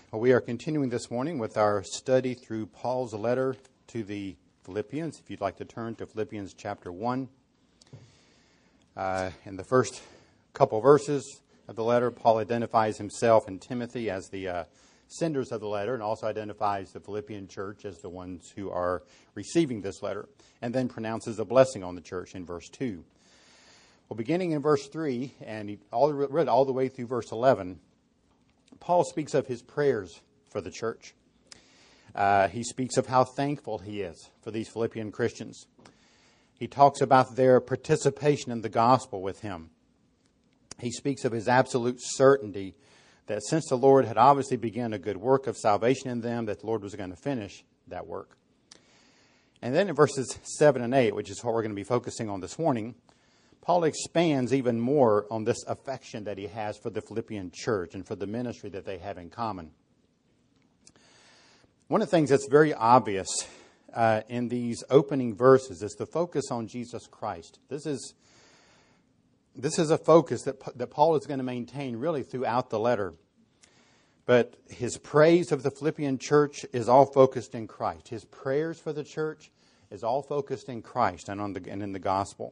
Well, we are continuing this morning with our study through Paul's letter to the Philippians. If you'd like to turn to Philippians chapter 1. In the first couple verses of the letter, Paul identifies himself and Timothy as the senders of the letter and also identifies the Philippian church as the ones who are receiving this letter, and then pronounces a blessing on the church in verse 2. Well, beginning in verse 3, and he read all the way through verse 11, Paul speaks of his prayers for the church. He speaks of how thankful he is for these Philippian Christians. He talks about their participation in the gospel with him. He speaks of his absolute certainty that since the Lord had obviously begun a good work of salvation in them, that the Lord was going to finish that work. And then in verses 7 and 8, which is what we're going to be focusing on this morning, Paul expands even more on this affection that he has for the Philippian church and for the ministry that they have in common. One of the things that's very obvious in these opening verses is the focus on Jesus Christ. This is a focus that Paul is going to maintain really throughout the letter. But his praise of the Philippian church is all focused in Christ. His prayers for the church is all focused in Christ and in the gospel.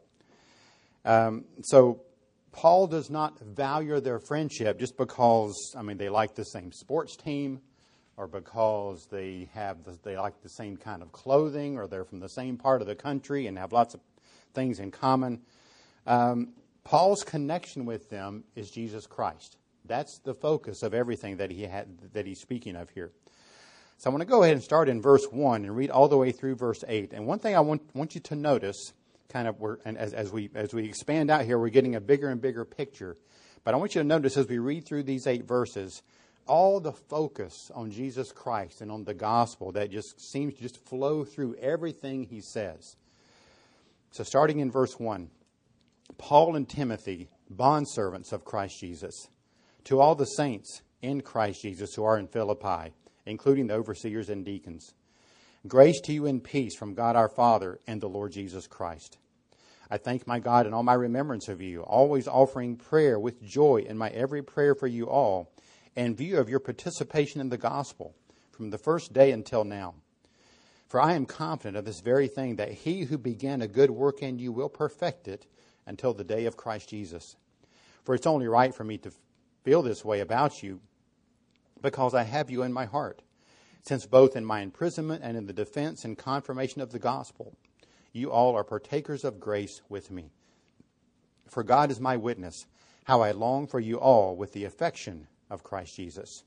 So Paul does not value their friendship just because, they like the same sports team, or because they like the same kind of clothing, or they're from the same part of the country and have lots of things in common. Paul's connection with them is Jesus Christ. That's the focus of everything that he's speaking of here. So I want to go ahead and start in verse 1 and read all the way through verse 8. And one thing I want you to notice, as we expand out here, we're getting a bigger and bigger picture. But I want you to notice as we read through these 8 verses, all the focus on Jesus Christ and on the gospel that just seems to just flow through everything he says. So starting in verse 1, Paul and Timothy, bondservants of Christ Jesus, to all the saints in Christ Jesus who are in Philippi, including the overseers and deacons. Grace to you and peace from God our Father and the Lord Jesus Christ. I thank my God in all my remembrance of you, always offering prayer with joy in my every prayer for you all, in view of your participation in the gospel from the first day until now. For I am confident of this very thing, that he who began a good work in you will perfect it until the day of Christ Jesus. For it's only right for me to feel this way about you, because I have you in my heart, since both in my imprisonment and in the defense and confirmation of the gospel, you all are partakers of grace with me. For God is my witness, how I long for you all with the affection of Christ Jesus.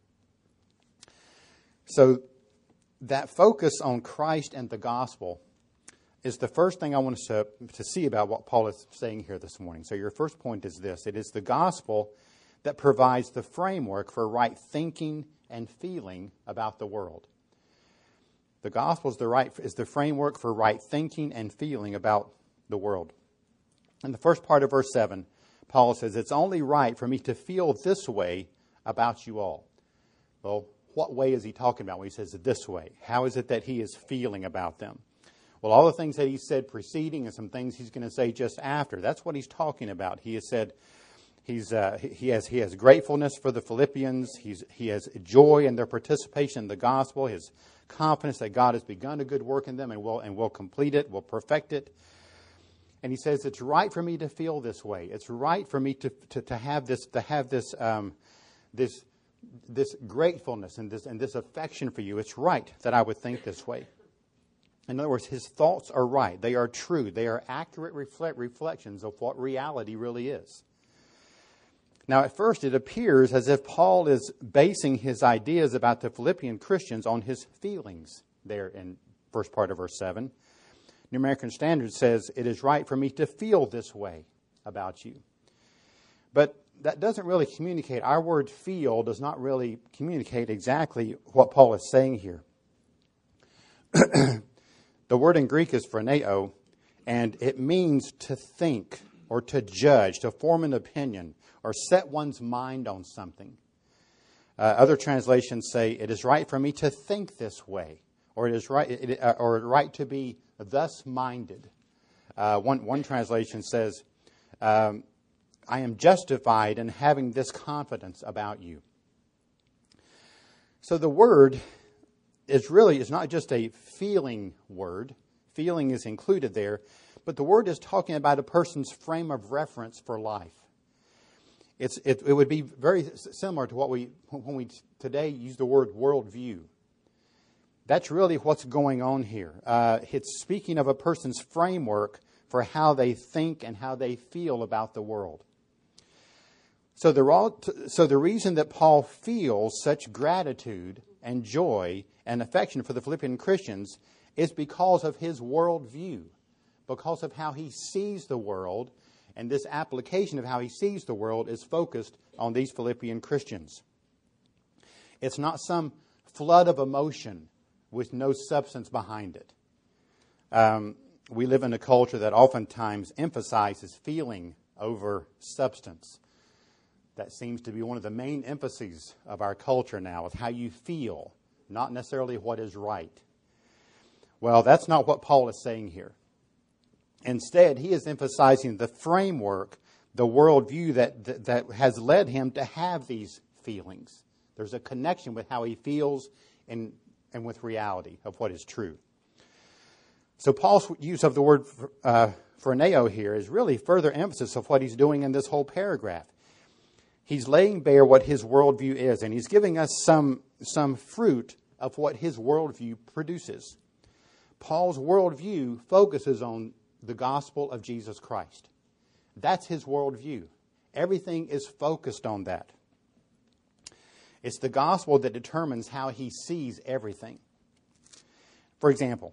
So that focus on Christ and the gospel is the first thing I want us to see about what Paul is saying here this morning. So your first point is this: it is the gospel that provides the framework for right thinking and feeling about the world. The gospel is the framework for right thinking and feeling about the world. In the first part of verse 7, Paul says, it's only right for me to feel this way about you all. Well, what way is he talking about when he says this way? How is it that he is feeling about them? Well, all the things that he said preceding and some things he's going to say just after, that's what he's talking about. He has said he has gratefulness for the Philippians. He has joy in their participation in the gospel. His confidence that God has begun a good work in them and will complete it, will perfect it. And he says it's right for me to feel this way. It's right for me to have this gratefulness and this affection for you. It's right that I would think this way. In other words, his thoughts are right. They are true. They are accurate reflections of what reality really is. Now, at first, it appears as if Paul is basing his ideas about the Philippian Christians on his feelings there in first part of verse 7. New American Standard says, it is right for me to feel this way about you. But that doesn't really communicate. Our word feel does not really communicate exactly what Paul is saying here. The word in Greek is phroneo, and it means to think or to judge, to form an opinion, or set one's mind on something. Other translations say, it is right for me to think this way, or it is right to be thus minded. One translation says, I am justified in having this confidence about you. So the word is not just a feeling word. Feeling is included there, but the word is talking about a person's frame of reference for life. It would be very similar to when we today use the word worldview. That's really what's going on here. It's speaking of a person's framework for how they think and how they feel about the world. So the reason that Paul feels such gratitude and joy and affection for the Philippian Christians is because of his worldview, because of how he sees the world, and this application of how he sees the world is focused on these Philippian Christians. It's not some flood of emotion with no substance behind it. We live in a culture that oftentimes emphasizes feeling over substance. That seems to be one of the main emphases of our culture now, is how you feel, not necessarily what is right. Well, that's not what Paul is saying here. Instead, he is emphasizing the framework, the worldview that has led him to have these feelings. There's a connection with how he feels and with reality of what is true. So Paul's use of the word phroneo here is really further emphasis of what he's doing in this whole paragraph. He's laying bare what his worldview is, and he's giving us some fruit of what his worldview produces. Paul's worldview focuses on the gospel of Jesus Christ. That's his worldview. Everything is focused on that. It's the gospel that determines how he sees everything. For example,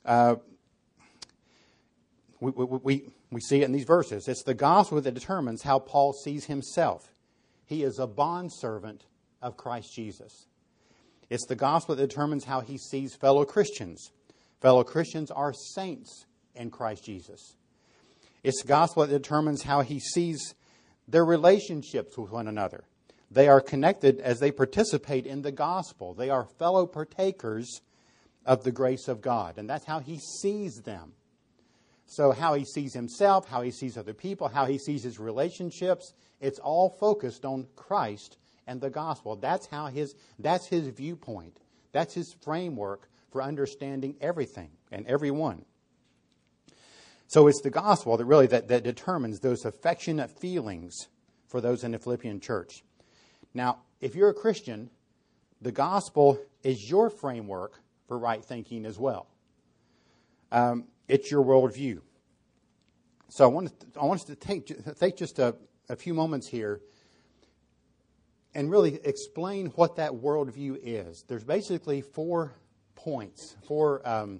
we see it in these verses. It's the gospel that determines how Paul sees himself. He is a bondservant of Christ Jesus. It's the gospel that determines how he sees fellow Christians. Fellow Christians are saints in Christ Jesus. It's the gospel that determines how he sees their relationships with one another. They are connected as they participate in the gospel. They are fellow partakers of the grace of God. And that's how he sees them. So how he sees himself, how he sees other people, how he sees his relationships, it's all focused on Christ and the gospel. That's his viewpoint. That's his framework for understanding everything and everyone. So it's the gospel that determines those affectionate feelings for those in the Philippian church. Now, if you're a Christian, the gospel is your framework for right thinking as well. It's your worldview. So I want us to take just a few moments here and really explain what that worldview is. There's basically 4 points, four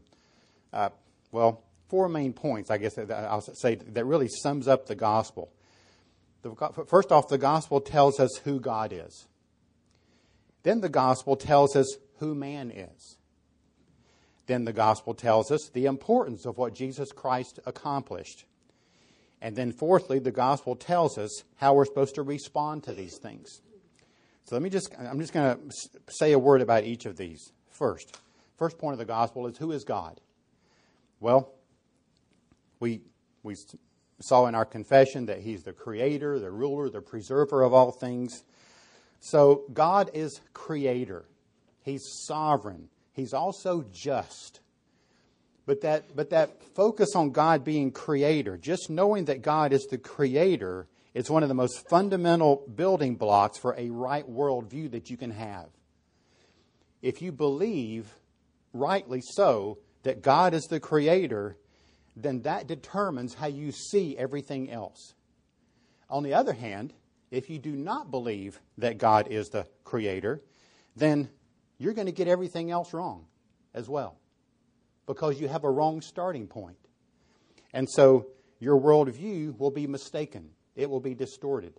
main points, I guess, that I'll say, that really sums up the gospel. First off, the gospel tells us who God is. Then the gospel tells us who man is. Then the gospel tells us the importance of what Jesus Christ accomplished. And then fourthly, the gospel tells us how we're supposed to respond to these things. So I'm just going to say a word about each of these. First point of the gospel is, who is God? Well, we saw in our confession that he's the creator, the ruler, the preserver of all things. So God is creator. He's sovereign. He's also just. But that focus on God being creator, just knowing that God is the creator, is one of the most fundamental building blocks for a right worldview that you can have. If you believe, rightly so, that God is the creator, then that determines how you see everything else. On the other hand, if you do not believe that God is the creator, then you're going to get everything else wrong as well, because you have a wrong starting point. And so your worldview will be mistaken. It will be distorted.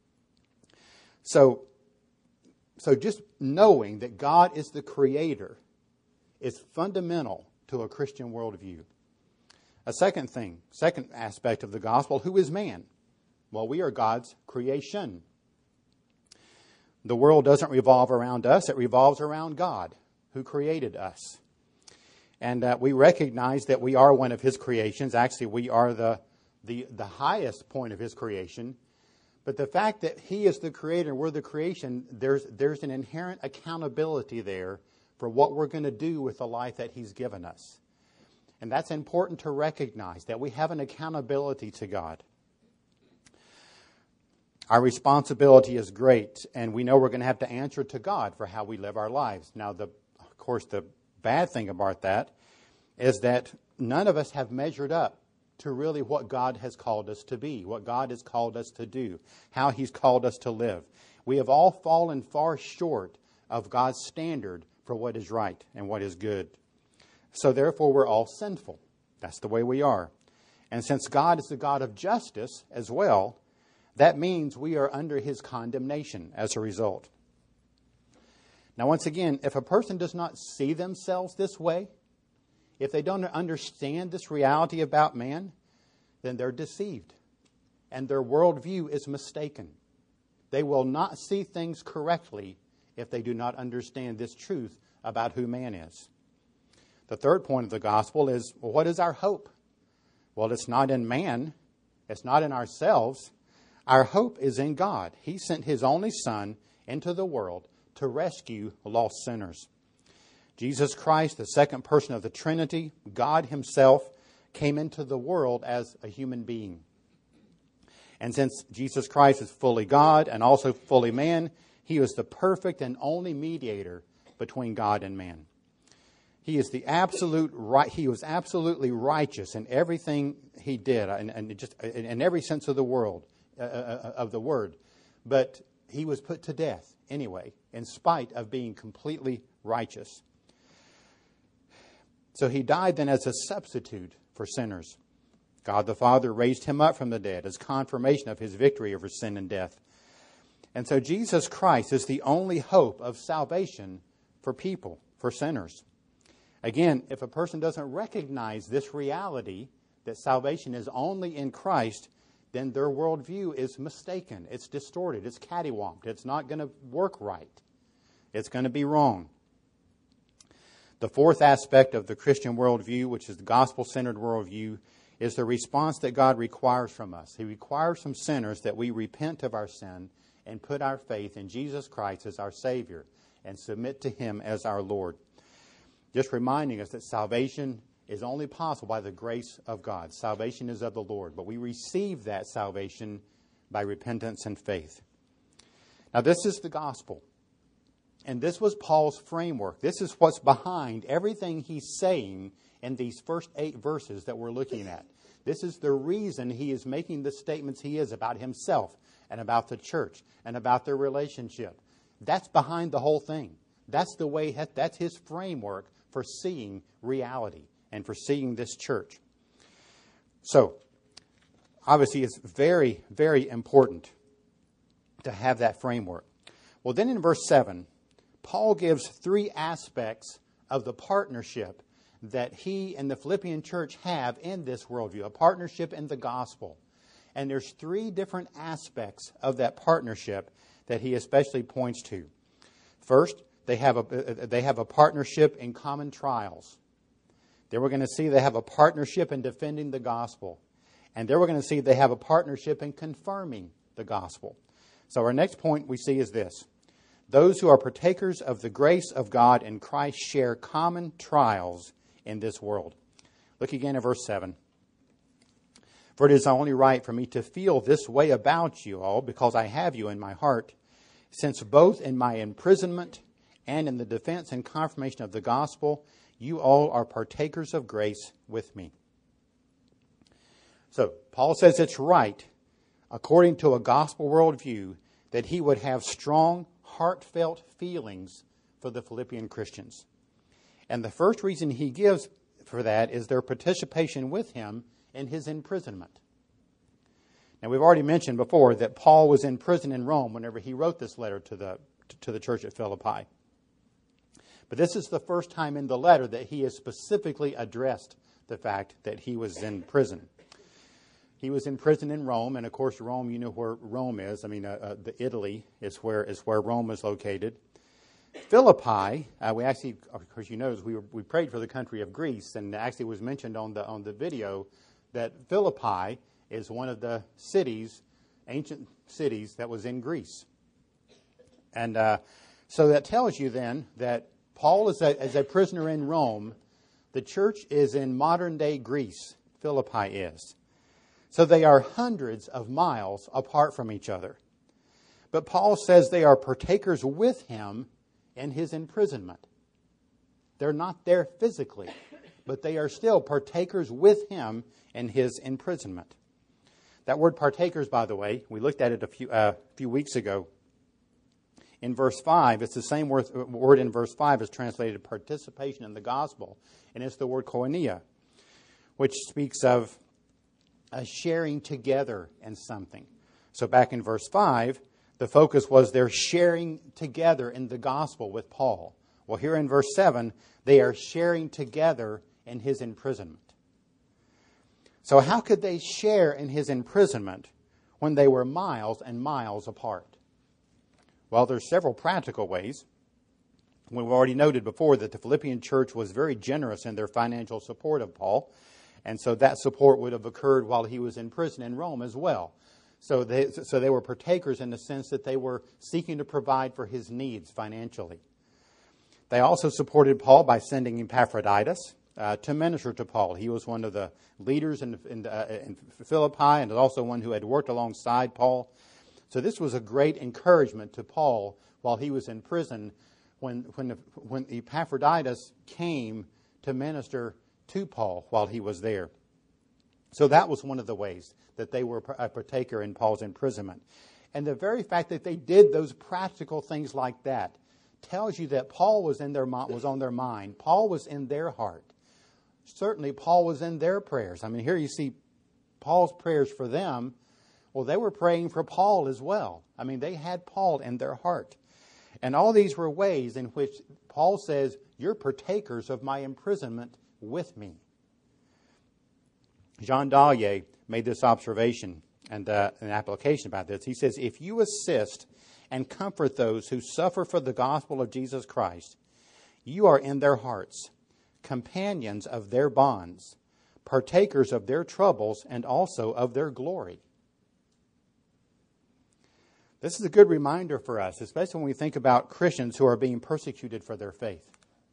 So just knowing that God is the creator is fundamental to a Christian worldview. A second aspect of the gospel, who is man? Well, we are God's creation. The world doesn't revolve around us. It revolves around God, who created us. And we recognize that we are one of his creations. Actually, we are the highest point of his creation. But the fact that He is the creator and we're the creation, there's an inherent accountability there for what we're going to do with the life that He's given us. And that's important to recognize, that we have an accountability to God. Our responsibility is great, and we know we're going to have to answer to God for how we live our lives. Now, of course, the bad thing about that is that none of us have measured up to really what God has called us to be, what God has called us to do, how He's called us to live. We have all fallen far short of God's standard for what is right and what is good. So therefore, we're all sinful. That's the way we are. And since God is the God of justice as well, that means we are under His condemnation as a result. Now, once again, if a person does not see themselves this way, if they don't understand this reality about man, then they're deceived. And their worldview is mistaken. They will not see things correctly if they do not understand this truth about who man is. The third point of the gospel is, well, what is our hope? Well, it's not in man. It's not in ourselves. Our hope is in God. He sent His only Son into the world to rescue lost sinners. Jesus Christ, the second person of the Trinity, God Himself, came into the world as a human being. And since Jesus Christ is fully God and also fully man, He was the perfect and only mediator between God and man. He is the absolute right. He was absolutely righteous in everything He did, and just in every sense of the world, of the word. But He was put to death anyway, in spite of being completely righteous. So He died then as a substitute for sinners. God the Father raised Him up from the dead as confirmation of His victory over sin and death. And so Jesus Christ is the only hope of salvation for people, for sinners. Again, if a person doesn't recognize this reality, that salvation is only in Christ, then their worldview is mistaken. It's distorted. It's cattywamped. It's not going to work right. It's going to be wrong. The fourth aspect of the Christian worldview, which is the gospel-centered worldview, is the response that God requires from us. He requires from sinners that we repent of our sin and put our faith in Jesus Christ as our Savior and submit to Him as our Lord. Just reminding us that salvation is only possible by the grace of God. Salvation is of the Lord, but we receive that salvation by repentance and faith. Now, this is the gospel. And this was Paul's framework. This is what's behind everything he's saying in these first 8 verses that we're looking at. This is the reason he is making the statements he is about himself and about the church and about their relationship. That's behind the whole thing. That's the way, that's his framework for seeing reality and for seeing this church. So, obviously it's very, very important to have that framework. Well, then in verse 7, Paul gives 3 aspects of the partnership that he and the Philippian church have in this worldview, a partnership in the gospel. And there's 3 different aspects of that partnership that he especially points to. First, they have a partnership in common trials. Then we're going to see they have a partnership in defending the gospel. And then we're going to see they have a partnership in confirming the gospel. So our next point we see is this. Those who are partakers of the grace of God in Christ share common trials in this world. Look again at verse 7. For it is only right for me to feel this way about you all, because I have you in my heart, since both in my imprisonment and in the defense and confirmation of the gospel, you all are partakers of grace with me. So, Paul says it's right, according to a gospel worldview, that he would have strong, heartfelt feelings for the Philippian Christians. And the first reason he gives for that is their participation with him in his imprisonment. Now, we've already mentioned before that Paul was in prison in Rome whenever he wrote this letter to the church at Philippi. But this is the first time in the letter that he has specifically addressed the fact that he was in prison. He was in prison in Rome, and of course Rome, you know where Rome is. I mean, the Italy is where Rome is located. Philippi, we actually, of course, you know, we prayed for the country of Greece, and actually was mentioned on the video that Philippi is one of the cities ancient cities that was in Greece. And so that tells you then that Paul is as a prisoner in Rome. The church is in modern-day Greece. Philippi is. So they are hundreds of miles apart from each other. But Paul says they are partakers with him in his imprisonment. They're not there physically, but they are still partakers with him in his imprisonment. That word partakers, by the way, we looked at it a few weeks ago. In verse 5, it's the same word in verse 5 is translated participation in the gospel, and it's the word koinonia, which speaks of a sharing together in something. So back in verse 5, the focus was their sharing together in the gospel with Paul. Well, here in verse 7, they are sharing together in his imprisonment. So how could they share in his imprisonment when they were miles and miles apart? Well, there's several practical ways. We've already noted before that the Philippian church was very generous in their financial support of Paul. And so that support would have occurred while he was in prison in Rome as well. So they were partakers in the sense that they were seeking to provide for his needs financially. They also supported Paul by sending Epaphroditus to minister to Paul. He was one of the leaders in Philippi and also one who had worked alongside Paul. So this was a great encouragement to Paul while he was in prison when Epaphroditus came to minister to Paul while he was there. So that was one of the ways that they were a partaker in Paul's imprisonment. And the very fact that they did those practical things like that tells you that Paul was on their mind. Paul was in their heart. Certainly Paul was in their prayers. I mean, here you see Paul's prayers for them. Well, they were praying for Paul as well. I mean, they had Paul in their heart. And all these were ways in which Paul says, you're partakers of my imprisonment with me. Jean Dallier made this observation and an application about this. He says, if you assist and comfort those who suffer for the gospel of Jesus Christ, you are in their hearts, companions of their bonds, partakers of their troubles and also of their glory. This is a good reminder for us, especially when we think about Christians who are being persecuted for their faith.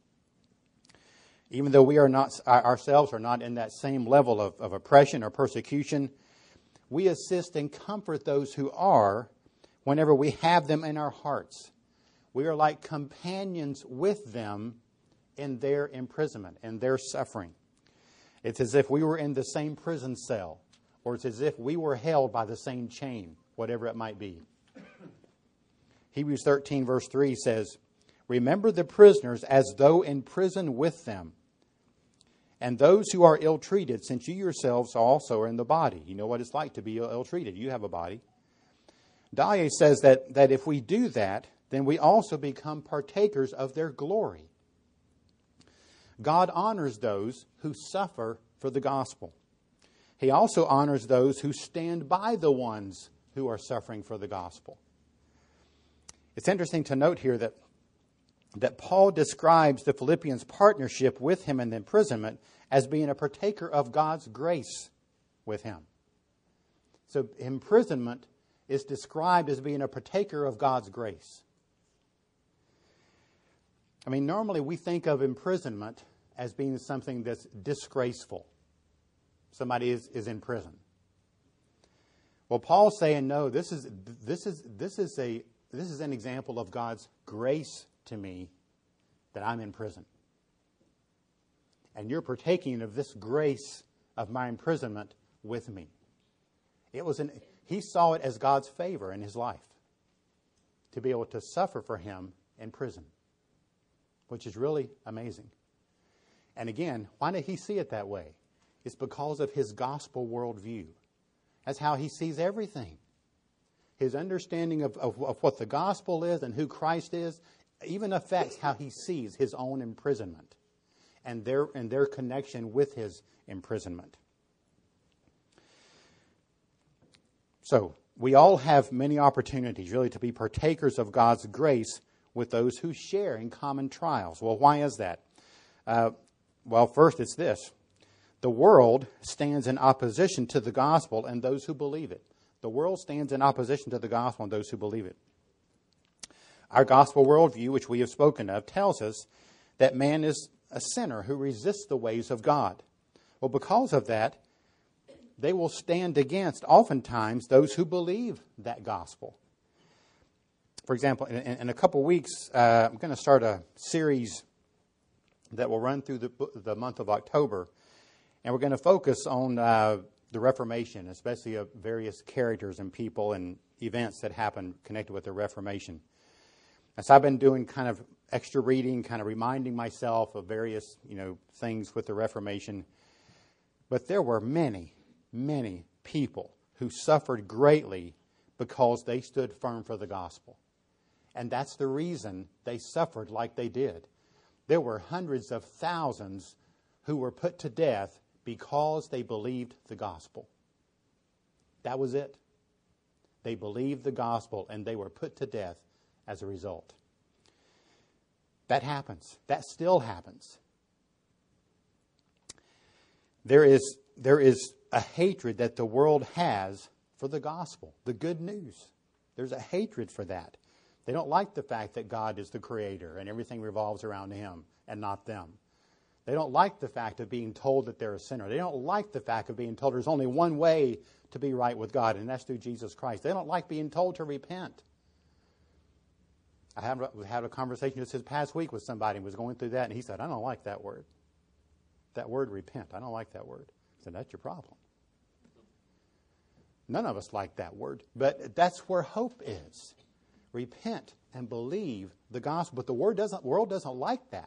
Even though we are not ourselves are not in that same level of oppression or persecution, we assist and comfort those who are whenever we have them in our hearts. We are like companions with them in their imprisonment, in their suffering. It's as if we were in the same prison cell, or it's as if we were held by the same chain, whatever it might be. Hebrews 13 verse 3 says, remember the prisoners as though in prison with them, and those who are ill-treated, since you yourselves also are in the body. You know what it's like to be ill-treated. You have a body. Dallier says that if we do that, then we also become partakers of their glory. God honors those who suffer for the gospel. He also honors those who stand by the ones who are suffering for the gospel. It's interesting to note here that Paul describes the Philippians' partnership with him in the imprisonment as being a partaker of God's grace with him. So imprisonment is described as being a partaker of God's grace. I mean, normally we think of imprisonment as being something that's disgraceful. Somebody is in prison. Well, Paul's saying, no, this is an example of God's grace to me that I'm in prison. And you're partaking of this grace of my imprisonment with me. He saw it as God's favor in his life to be able to suffer for him in prison, which is really amazing. And again, why did he see it that way? It's because of his gospel worldview. That's how he sees everything. His understanding of what the gospel is and who Christ is even affects how he sees his own imprisonment and their connection with his imprisonment. So, we all have many opportunities really to be partakers of God's grace with those who share in common trials. Well, why is that? Well, first it's this. The world stands in opposition to the gospel and those who believe it. The world stands in opposition to the gospel and those who believe it. Our gospel worldview, which we have spoken of, tells us that man is a sinner who resists the ways of God. Well, because of that, they will stand against, oftentimes, those who believe that gospel. For example, in a couple weeks, I'm going to start a series that will run through the month of October. And we're going to focus on the Reformation, especially of various characters and people and events that happened connected with the Reformation. And so I've been doing kind of extra reading, kind of reminding myself of various, things with the Reformation. But there were many, many people who suffered greatly because they stood firm for the gospel. And that's the reason they suffered like they did. There were hundreds of thousands who were put to death because they believed the gospel. That was it. They believed the gospel and they were put to death as a result. That happens. That still happens. There is a hatred that the world has for the gospel, the good news. There's a hatred for that. They don't like the fact that God is the creator and everything revolves around Him and not them. They don't like the fact of being told that they're a sinner. They don't like the fact of being told there's only one way to be right with God, and that's through Jesus Christ. They don't like being told to repent. I had a conversation just this past week with somebody who was going through that, and he said, I don't like that word. That word, repent. I don't like that word. I said, that's your problem. None of us like that word, but that's where hope is. Repent and believe the gospel. But the world doesn't like that.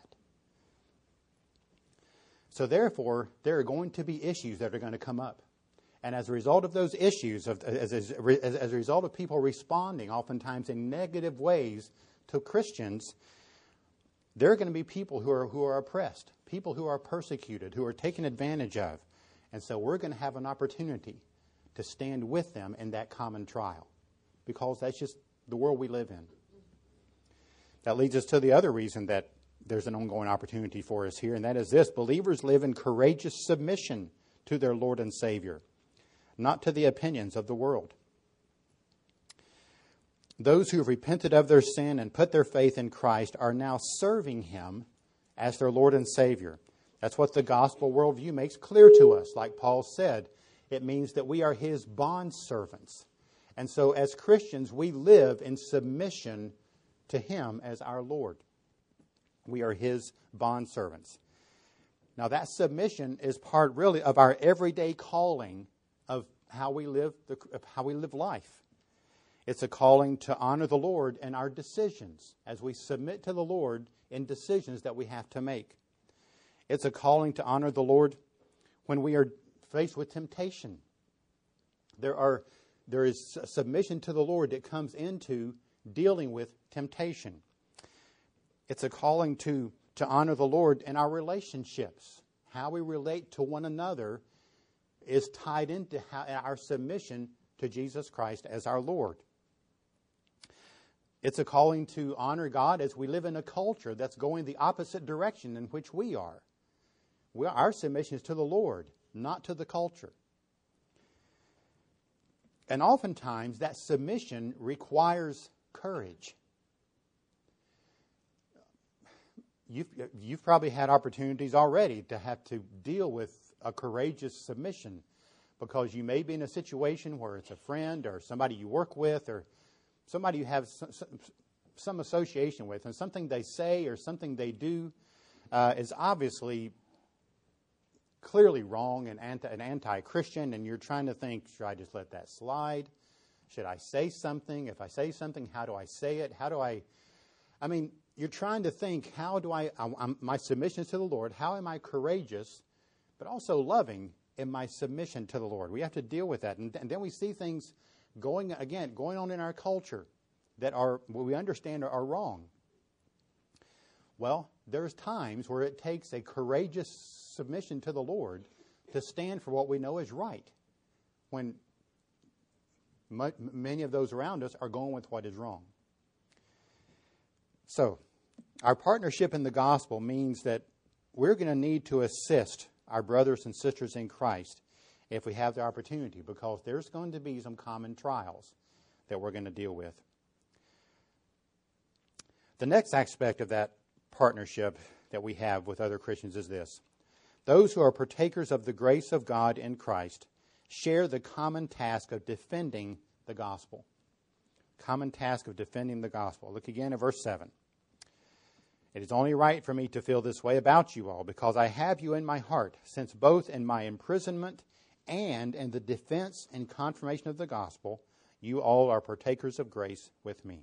So therefore, there are going to be issues that are going to come up. And as a result of those issues, as a result of people responding oftentimes in negative ways to Christians, there are going to be people who are oppressed, people who are persecuted, who are taken advantage of. And so we're going to have an opportunity to stand with them in that common trial, because that's just the world we live in. That leads us to the other reason that there's an ongoing opportunity for us here, and that is this: believers live in courageous submission to their Lord and Savior, not to the opinions of the world. Those who have repented of their sin and put their faith in Christ are now serving Him as their Lord and Savior. That's what the gospel worldview makes clear to us. Like Paul said, it means that we are His bondservants. And so as Christians, we live in submission to Him as our Lord. We are His bondservants. Now that submission is part really of our everyday calling of how we live life. It's a calling to honor the Lord in our decisions as we submit to the Lord in decisions that we have to make. It's a calling to honor the Lord when we are faced with temptation. There is a submission to the Lord that comes into dealing with temptation. It's a calling to honor the Lord in our relationships. How we relate to one another is tied into our submission to Jesus Christ as our Lord. It's a calling to honor God as we live in a culture that's going the opposite direction in which we are. Our submission is to the Lord, not to the culture. And oftentimes that submission requires courage. You've probably had opportunities already to have to deal with a courageous submission, because you may be in a situation where it's a friend or somebody you work with or somebody you have some association with, and something they say or something they do is obviously clearly wrong and anti-Christian, and you're trying to think, should I just let that slide? Should I say something? If I say something, how do I say it? You're trying to think, my submission is to the Lord, how am I courageous, but also loving in my submission to the Lord? We have to deal with that. And then we see things going on in our culture that are, what we understand are wrong. Well, there's times where it takes a courageous submission to the Lord to stand for what we know is right, when many of those around us are going with what is wrong. So, our partnership in the gospel means that we're going to need to assist our brothers and sisters in Christ if we have the opportunity, because there's going to be some common trials that we're going to deal with. The next aspect of that partnership that we have with other Christians is this. Those who are partakers of the grace of God in Christ share the common task of defending the gospel. Common task of defending the gospel. Look again at verse 7. It is only right for me to feel this way about you all, because I have you in my heart, since both in my imprisonment and in the defense and confirmation of the gospel, you all are partakers of grace with me.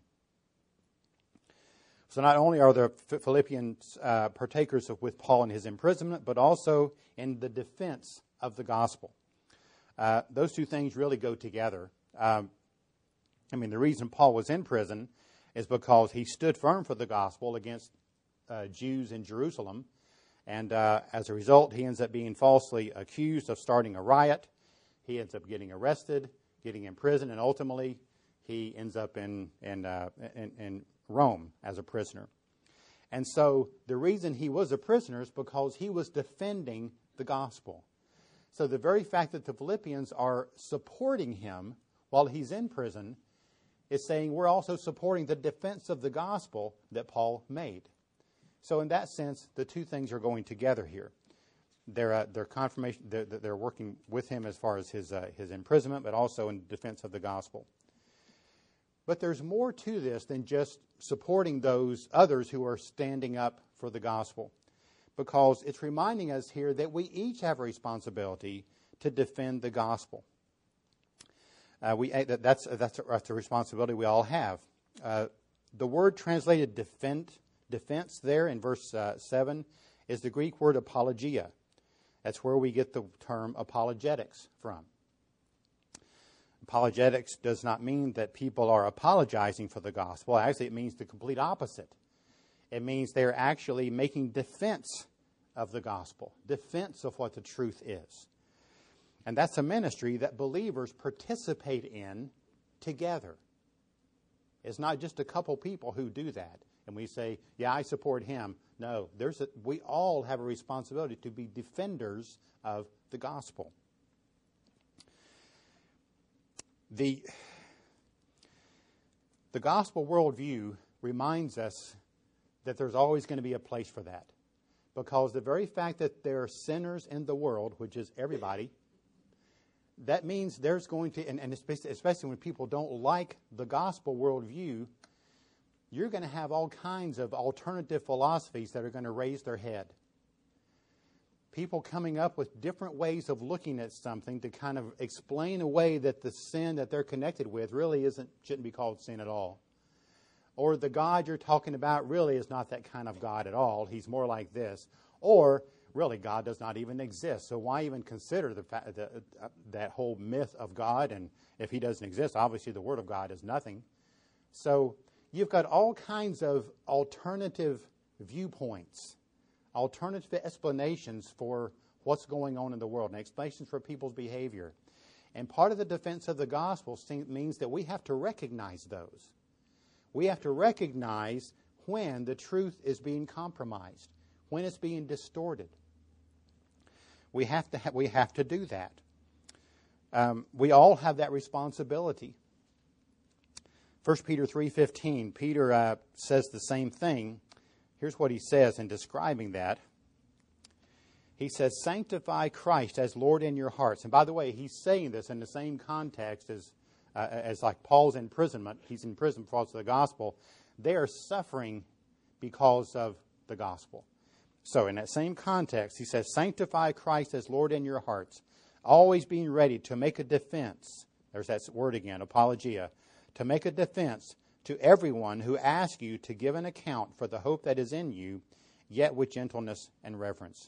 So not only are the Philippians partakers with Paul in his imprisonment, but also in the defense of the gospel. Those two things really go together. The reason Paul was in prison is because he stood firm for the gospel against Jews in Jerusalem. And as a result, he ends up being falsely accused of starting a riot. He ends up getting arrested, getting in prison, and ultimately he ends up in Rome as a prisoner. And so the reason he was a prisoner is because he was defending the gospel. So the very fact that the Philippians are supporting him while he's in prison is saying we're also supporting the defense of the gospel that Paul made. So in that sense, the two things are going together here. They're confirmation. They're working with him as far as his imprisonment, but also in defense of the gospel. But there's more to this than just supporting those others who are standing up for the gospel, because it's reminding us here that we each have a responsibility to defend the gospel. That's a responsibility we all have. The word translated defense there in verse 7 is the Greek word apologia. That's where we get the term apologetics from. Apologetics does not mean that people are apologizing for the gospel. Actually, it means the complete opposite. It means they're actually making defense of the gospel, defense of what the truth is. And that's a ministry that believers participate in together. It's not just a couple people who do that. And we say, yeah, I support him. No, we all have a responsibility to be defenders of the gospel. The gospel worldview reminds us that there's always going to be a place for that. Because the very fact that there are sinners in the world, which is everybody, that means there's going to, and especially when people don't like the gospel worldview, you're going to have all kinds of alternative philosophies that are going to raise their head. People coming up with different ways of looking at something to kind of explain away that the sin that they're connected with really shouldn't be called sin at all. Or the God you're talking about really is not that kind of God at all. He's more like this. Or really God does not even exist. So why even consider that whole myth of God? And if he doesn't exist, obviously the Word of God is nothing. So you've got all kinds of alternative viewpoints, alternative explanations for what's going on in the world, and explanations for people's behavior. And part of the defense of the gospel means that we have to recognize those. We have to recognize when the truth is being compromised, when it's being distorted. We have to do that. We all have that responsibility. 1 Peter 3:15, Peter says the same thing. Here's what he says in describing that. He says, sanctify Christ as Lord in your hearts. And by the way, he's saying this in the same context as like Paul's imprisonment. He's in prison because of the gospel. They are suffering because of the gospel. So in that same context, he says, sanctify Christ as Lord in your hearts, always being ready to make a defense. There's that word again, apologia. To make a defense to everyone who asks you to give an account for the hope that is in you, yet with gentleness and reverence.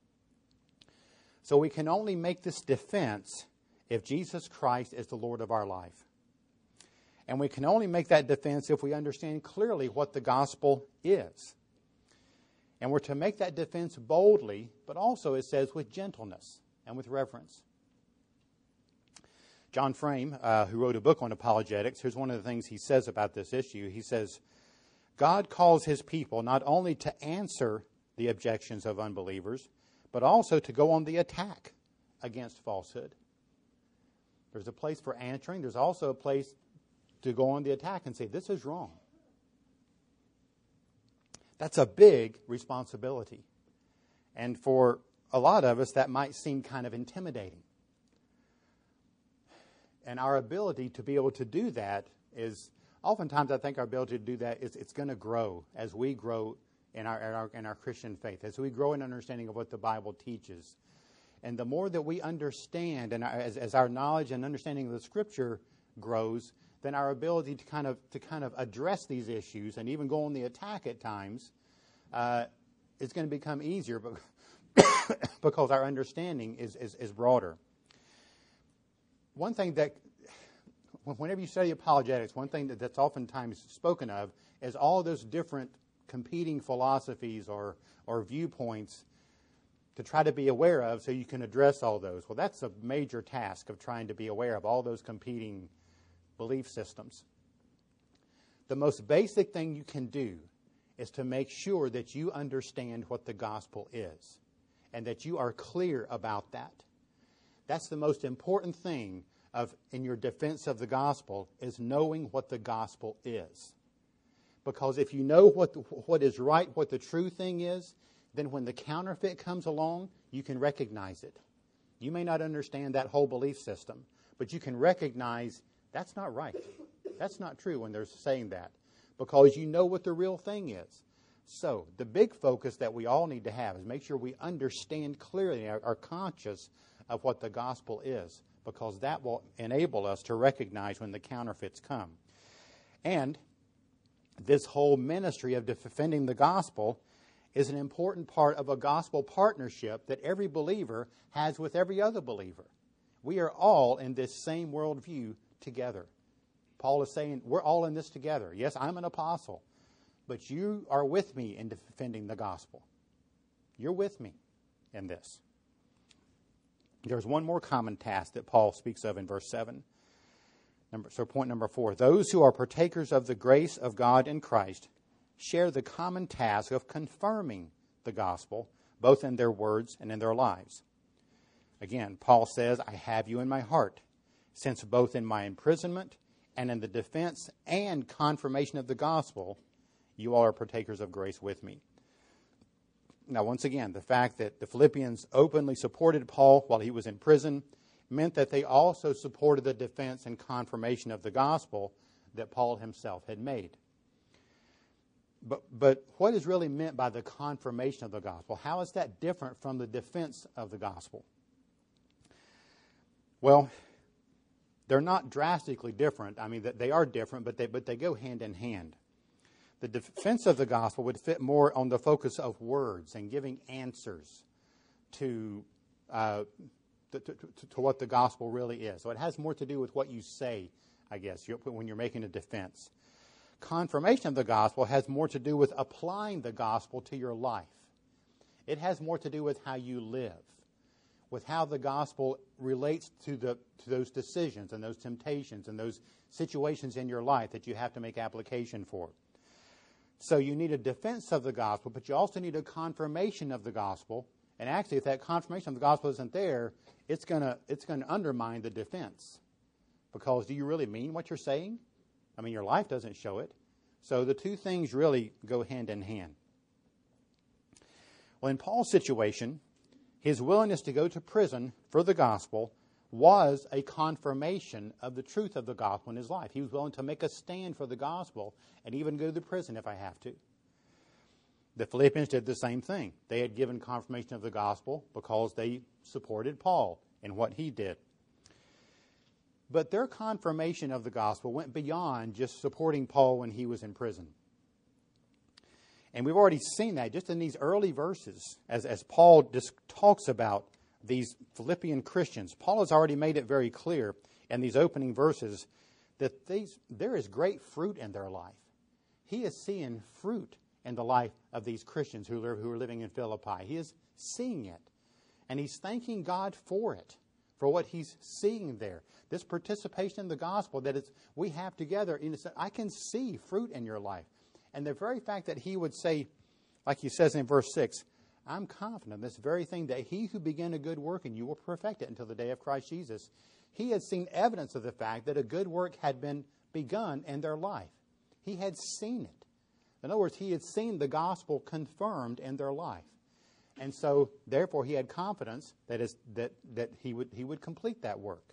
So we can only make this defense if Jesus Christ is the Lord of our life. And we can only make that defense if we understand clearly what the gospel is. And we're to make that defense boldly, but also, it says, with gentleness and with reverence. John Frame, who wrote a book on apologetics, here's one of the things he says about this issue. He says, God calls his people not only to answer the objections of unbelievers, but also to go on the attack against falsehood. There's a place for answering. There's also a place to go on the attack and say, this is wrong. That's a big responsibility. And for a lot of us, that might seem kind of intimidating. And our ability to be able to do that is, oftentimes I think our ability to do that is it's going to grow as we grow in our Christian faith, as we grow in understanding of what the Bible teaches. And the more that we understand, and as our knowledge and understanding of the Scripture grows, then our ability to kind of address these issues and even go on the attack at times is going to become easier, but because our understanding is broader. One thing that, whenever you study apologetics, one thing that's oftentimes spoken of is all those different competing philosophies or viewpoints to try to be aware of so you can address all those. Well, that's a major task of trying to be aware of all those competing belief systems. The most basic thing you can do is to make sure that you understand what the gospel is and that you are clear about that. That's the most important thing in your defense of the gospel, is knowing what the gospel is. Because if you know what is right, what the true thing is, then when the counterfeit comes along, you can recognize it. You may not understand that whole belief system, but you can recognize that's not right. That's not true when they're saying that, because you know what the real thing is. So the big focus that we all need to have is make sure we understand clearly, are conscious of what the gospel is, because that will enable us to recognize when the counterfeits come. And this whole ministry of defending the gospel is an important part of a gospel partnership that every believer has with every other believer. We are all in this same worldview together. Paul is saying, we're all in this together. Yes, I'm an apostle, but you are with me in defending the gospel. You're with me in this. There's one more common task that Paul speaks of in verse 7. So point number 4, those who are partakers of the grace of God in Christ share the common task of confirming the gospel, both in their words and in their lives. Again, Paul says, I have you in my heart, since both in my imprisonment and in the defense and confirmation of the gospel, you all are partakers of grace with me. Now, once again, the fact that the Philippians openly supported Paul while he was in prison meant that they also supported the defense and confirmation of the gospel that Paul himself had made. But what is really meant by the confirmation of the gospel? How is that different from the defense of the gospel? Well, they're not drastically different. I mean, they are different, but they go hand in hand. The defense of the gospel would fit more on the focus of words and giving answers to what the gospel really is. So it has more to do with what you say, I guess, when you're making a defense. Confirmation of the gospel has more to do with applying the gospel to your life. It has more to do with how you live, with how the gospel relates to those decisions and those temptations and those situations in your life that you have to make application for. So you need a defense of the gospel, but you also need a confirmation of the gospel. And actually, if that confirmation of the gospel isn't there, it's going to undermine the defense. Because do you really mean what you're saying? I mean, your life doesn't show it. So the two things really go hand in hand. Well, in Paul's situation, his willingness to go to prison for the gospel was a confirmation of the truth of the gospel in his life. He was willing to make a stand for the gospel and even go to prison if I have to. The Philippians did the same thing. They had given confirmation of the gospel because they supported Paul in what he did. But their confirmation of the gospel went beyond just supporting Paul when he was in prison. And we've already seen that just in these early verses as Paul just talks about these Philippian Christians. Paul has already made it very clear in these opening verses that there is great fruit in their life. He is seeing fruit in the life of these Christians who are living in Philippi. He is seeing it. And he's thanking God for it, for what he's seeing there. This participation in the gospel that we have together. I can see fruit in your life. And the very fact that he would say, like he says in verse 6, I'm confident in this very thing that he who began a good work in you will perfect it until the day of Christ Jesus. He had seen evidence of the fact that a good work had been begun in their life. He had seen it. In other words, he had seen the gospel confirmed in their life. And so, therefore, he had confidence that he would complete that work.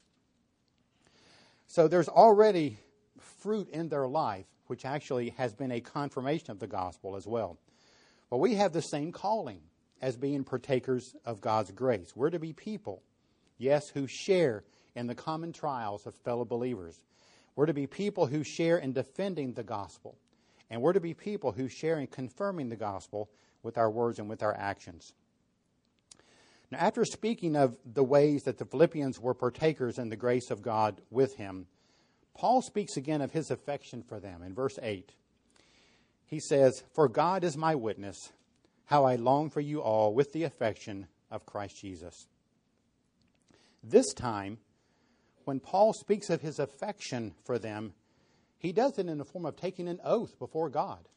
So there's already fruit in their life, which actually has been a confirmation of the gospel as well. Well, we have the same calling as being partakers of God's grace. We're to be people, yes, who share in the common trials of fellow believers. We're to be people who share in defending the gospel. And we're to be people who share in confirming the gospel with our words and with our actions. Now, after speaking of the ways that the Philippians were partakers in the grace of God with him, Paul speaks again of his affection for them in verse 8. He says, "For God is my witness, how I long for you all with the affection of Christ Jesus." This time, when Paul speaks of his affection for them, he does it in the form of taking an oath before God.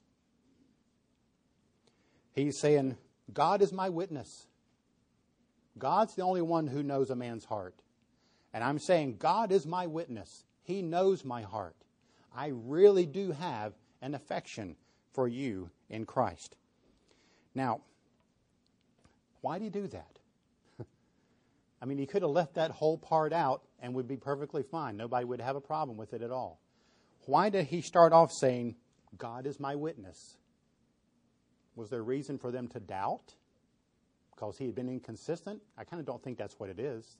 He's saying, God is my witness. God's the only one who knows a man's heart. And I'm saying, God is my witness. He knows my heart. I really do have an affection for you in Christ. Now, why did he do that? I mean, he could have left that whole part out and would be perfectly fine. Nobody would have a problem with it at all. Why did he start off saying, God is my witness? Was there reason for them to doubt? Because he had been inconsistent? I kind of don't think that's what it is.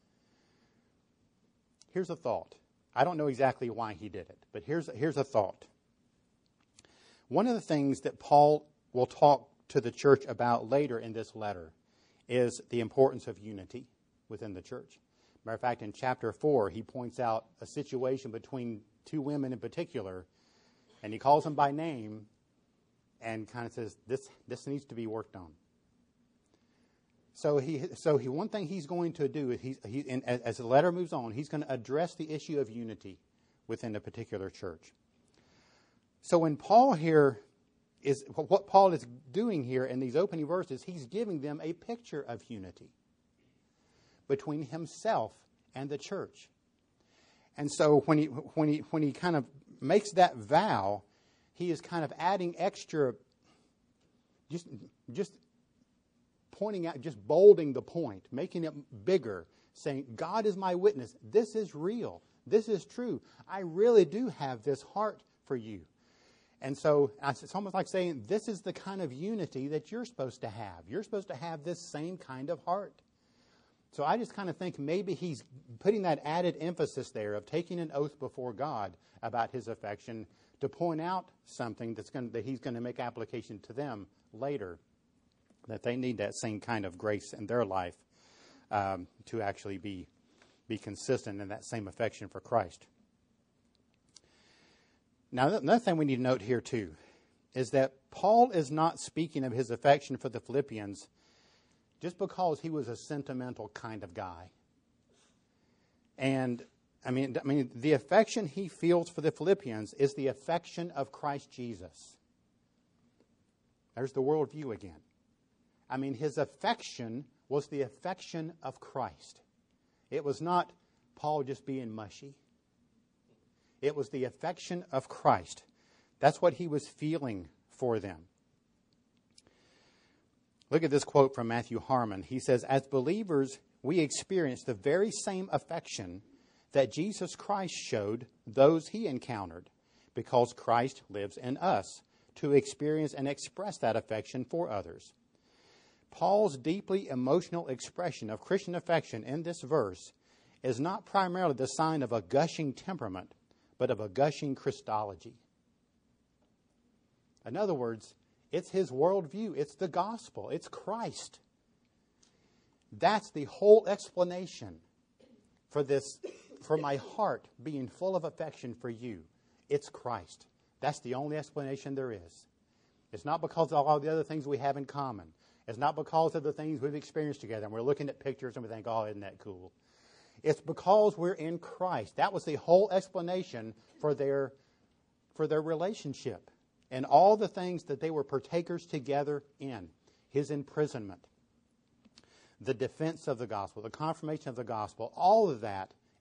Here's a thought. I don't know exactly why he did it, but here's a thought. One of the things that Paul will talk to the church about later in this letter is the importance of unity within the church. Matter of fact, in chapter 4, he points out a situation between two women in particular, and he calls them by name and kind of says, this needs to be worked on. So one thing he's going to do, as the letter moves on, he's going to address the issue of unity within a particular church. So when what Paul is doing here in these opening verses, he's giving them a picture of unity between himself and the church. And so when he kind of makes that vow, he is kind of adding extra, just pointing out, just bolding the point, making it bigger, saying, God is my witness. This is real. This is true. I really do have this heart for you. And so it's almost like saying, this is the kind of unity that you're supposed to have. You're supposed to have this same kind of heart. So I just kind of think maybe he's putting that added emphasis there of taking an oath before God about his affection to point out something that he's going to make application to them later, that they need that same kind of grace in their life to actually be consistent in that same affection for Christ. Now, another thing we need to note here, too, is that Paul is not speaking of his affection for the Philippians just because he was a sentimental kind of guy. And, I mean, the affection he feels for the Philippians is the affection of Christ Jesus. There's the worldview again. I mean, his affection was the affection of Christ. It was not Paul just being mushy. It was the affection of Christ. That's what he was feeling for them. Look at this quote from Matthew Harmon. He says, as believers, we experience the very same affection that Jesus Christ showed those he encountered, because Christ lives in us to experience and express that affection for others. Paul's deeply emotional expression of Christian affection in this verse is not primarily the sign of a gushing temperament, but of a gushing Christology. In other words, it's his worldview. It's the gospel. It's Christ. That's the whole explanation for my heart being full of affection for you. It's Christ. That's the only explanation there is. It's not because of all the other things we have in common. It's not because of the things we've experienced together and we're looking at pictures and we think, oh, isn't that cool? It's because we're in Christ. That was the whole explanation for their relationship and all the things that they were partakers together in. His imprisonment, the defense of the gospel, the confirmation of the gospel, all of that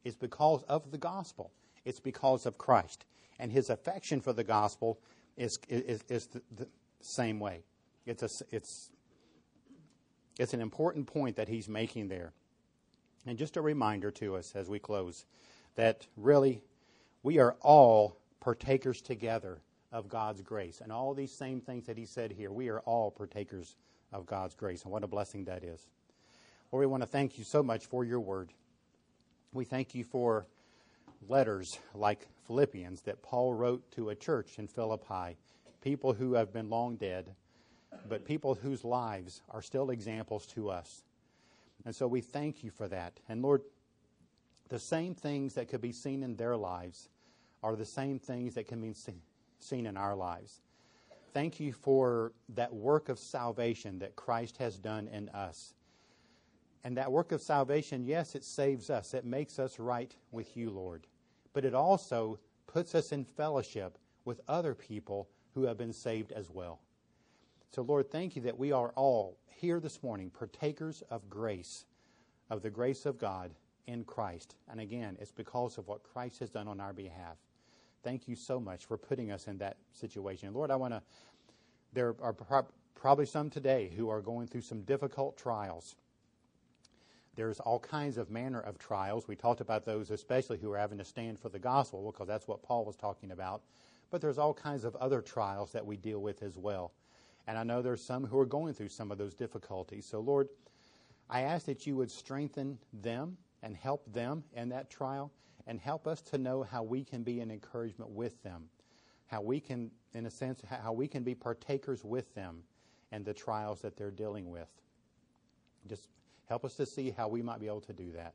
is because of the gospel. It's because of Christ. And his affection for the gospel is the same way. It's an important point that he's making there. And just a reminder to us as we close that really we are all partakers together of God's grace. And all these same things that he said here, we are all partakers of God's grace. And what a blessing that is. Lord, we want to thank you so much for your word. We thank you for letters like Philippians that Paul wrote to a church in Philippi, people who have been long dead, but people whose lives are still examples to us. And so we thank you for that. And Lord, the same things that could be seen in their lives are the same things that can be seen in our lives. Thank you for that work of salvation that Christ has done in us. And that work of salvation, yes, it saves us. It makes us right with you, Lord. But it also puts us in fellowship with other people who have been saved as well. So, Lord, thank you that we are all here this morning, partakers of grace, of the grace of God in Christ. And again, it's because of what Christ has done on our behalf. Thank you so much for putting us in that situation. Lord, there are probably some today who are going through some difficult trials. There's all kinds of manner of trials. We talked about those especially who are having to stand for the gospel, because that's what Paul was talking about. But there's all kinds of other trials that we deal with as well. And I know there's some who are going through some of those difficulties. So, Lord, I ask that you would strengthen them and help them in that trial, and help us to know how we can be an encouragement with them, how we can, in a sense, how we can be partakers with them in the trials that they're dealing with. Just help us to see how we might be able to do that.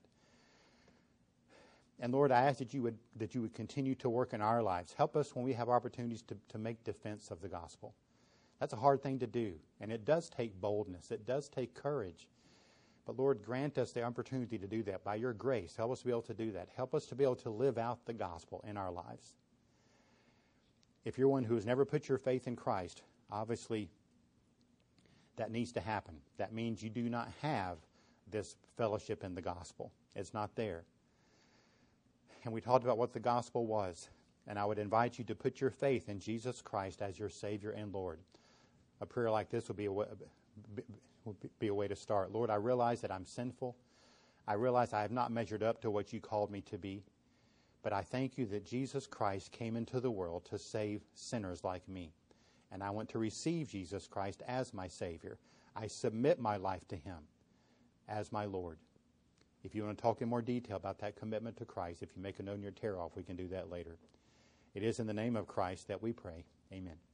And Lord, I ask that you would continue to work in our lives. Help us when we have opportunities to make defense of the gospel. That's a hard thing to do, and it does take boldness. It does take courage. But Lord, grant us the opportunity to do that by your grace. Help us to be able to do that. Help us to be able to live out the gospel in our lives. If you're one who has never put your faith in Christ, obviously that needs to happen. That means you do not have this fellowship in the gospel. It's not there. And we talked about what the gospel was. And I would invite you to put your faith in Jesus Christ as your Savior and Lord. A prayer like this would be a way to start. Lord, I realize that I'm sinful. I realize I have not measured up to what you called me to be. But I thank you that Jesus Christ came into the world to save sinners like me. And I want to receive Jesus Christ as my Savior. I submit my life to him as my Lord. If you want to talk in more detail about that commitment to Christ, if you make a note in your tear off, we can do that later. It is in the name of Christ that we pray. Amen.